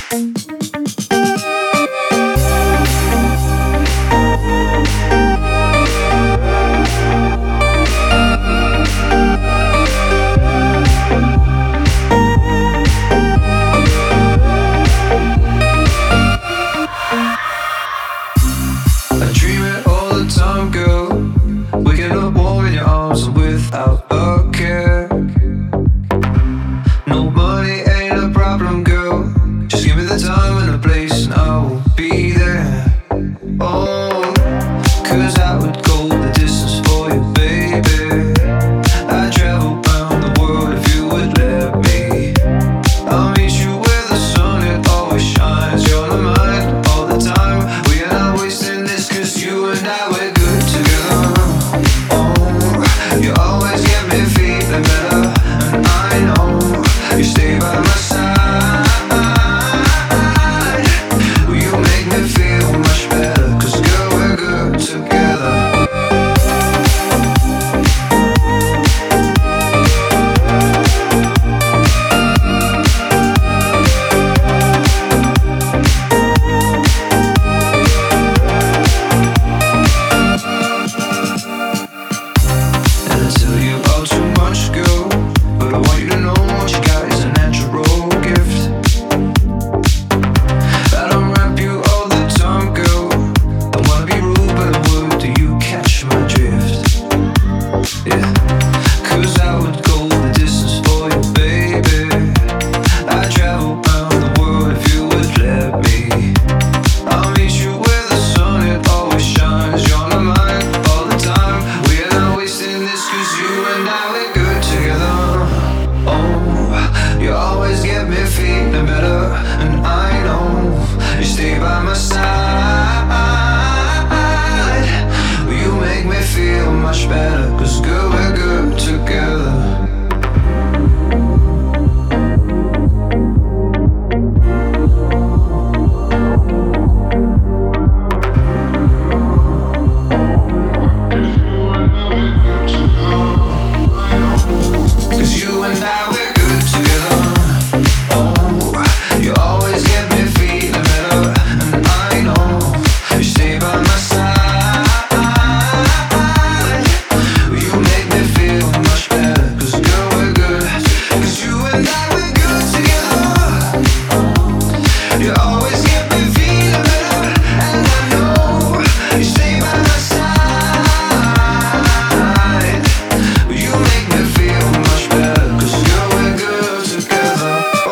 I dream it all the time, girl. Waking up warm in your arms and without a care. No money ain't a problem, girl. Just give me the time and the place and I will be there. Oh, 'cause I would go the distance for you, baby. I'd travel around the world if you would let me. I'll meet you where the sun, it always shines. You're on my mind all the time. We are not wasting this, 'cause you and I, we're good together. Oh, you always get me feeling better, and I know you stay by my side. Will you make me feel much better, 'cause girl, we're good together. And I tell you all too much, girl, but I want you to know what you got is a natural gift. I don't rap you all the time, girl. I wanna be rude, but I would. Do you catch my drift? Yeah, 'cause I would go the distance for you, baby. I'd travel around the world if you would let me. I'll meet you where the sun, it always shines. You're on my mind all the time. We are not wasting this, 'cause you and I, we're good together. Oh, you always get me feeling better, and I know you stay by my side. Will you make me feel much better, 'cause girl, we're good together. Cause you and I, we're good together. Oh, you always get me feeling better, and I know you stay by my side. Will you make me feel much better, 'cause girl, we're good. 'Cause you and I, we're good together. You always get me feeling better, and I know you stay by my side. Will you make me feel much better, 'cause girl, we're good together. Oh.